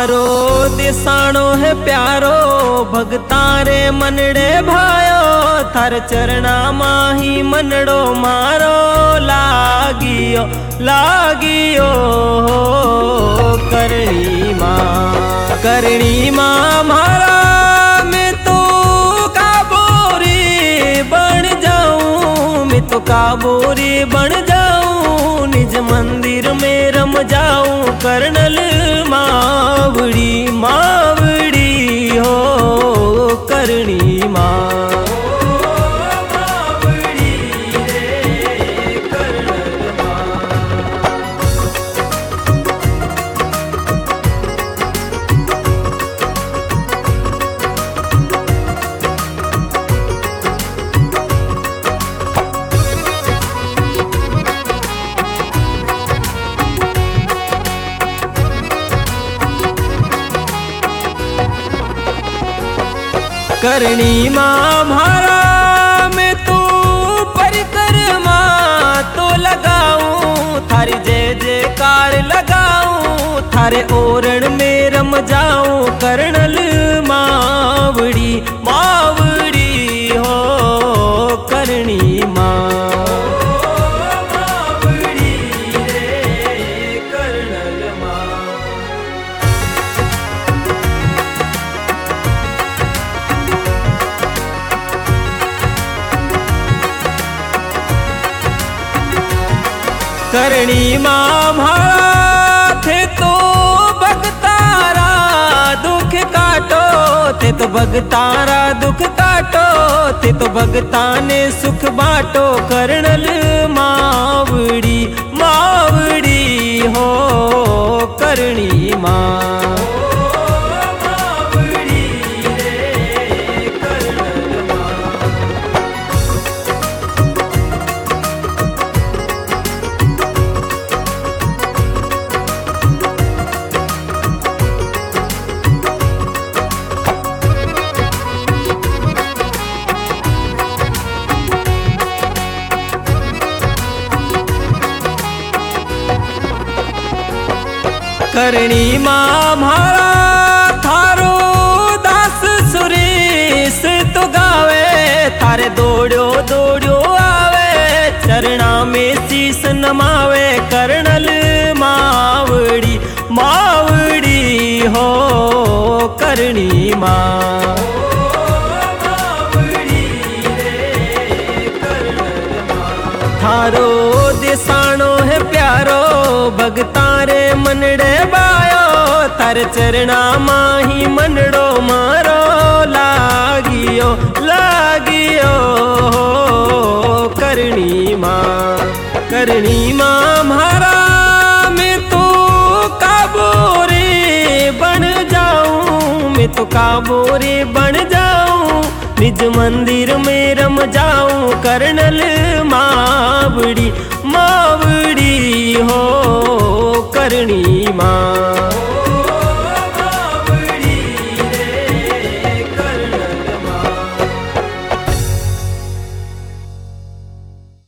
थारो दिसाणो है प्यारो भगतारे मनड़े भायो थार चरणा माही मनड़ो मारो लागियो लागियो करणी मां मारा मैं तो काबोरी बन जाऊं मैं तो काबोरी बन जाऊं निज मंदिर में रम जाऊं कर्नल मावड़ी मावड़ी हो करणी मां करणी मां मारा मैं तू परिक्रमा तो लगाऊं थारी जय जयकार लगाऊं थारे ओरण में रम जाऊं कर्नल मावड़ी मावड़ी हो करणी मां करणी मां मारा थे तो भगतारा दुख काटो थे तो भगतारा दुख काटो थे तो भगता ने सुख बाटो कर्नल मावड़ी मावड़ी हो करणी मां करणी मां मारा थारो दास सुरेश तो गावे थारे दौड़ो दौड़ो आवे चरणा में शीस नमावे कर्नल मावड़ी मावड़ी हो करणी मां थारो दिसाणो है प्यारो भगतारे मनड़े बायो थार चरणा माही मनड़ो मारो लागियो लागियो करणी मां मारा मैं तो काबोरे बन जाऊं मैं तो काबोरे बन जाऊं निज मंदिर में रम जाऊं कर्नल मावड़ी मावड़ी हो करणी मां।